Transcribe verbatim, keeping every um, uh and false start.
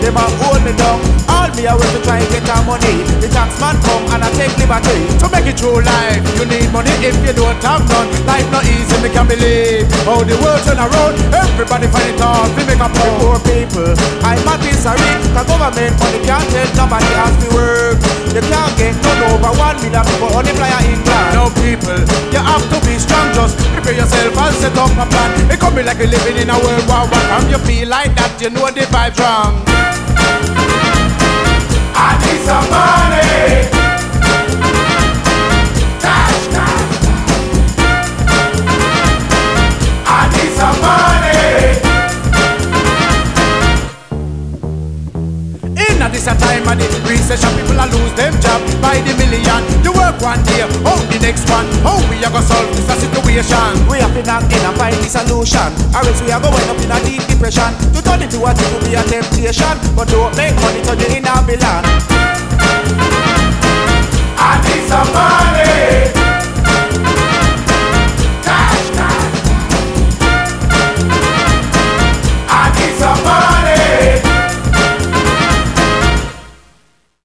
them a hold me down. All me a way to try and get our money. The tax man come and I take liberty. To make it true life, you need money if you don't have none. Life not easy, me can believe. How the world turn around, everybody find it hard. We make a poor, poor people. I'm at this sorry, cause government money can't tell nobody has to work. You can't get none over one million people on the flyer in England. No people, you have to be strong. Just prepare yourself and set up a plan. It could be like you're living in a world war one. And you feel like that, you know the vibe's wrong. I need some money. Cash, cash. I need some money. In this a time of the recession, people a lose them job by the million. You work one day, oh the next one. How we a go solve this a situation? We have to knock in and find the solution, or else we are going up in a deep depression. To turn it to what it will be a temptation, but don't make money turn you in a villain.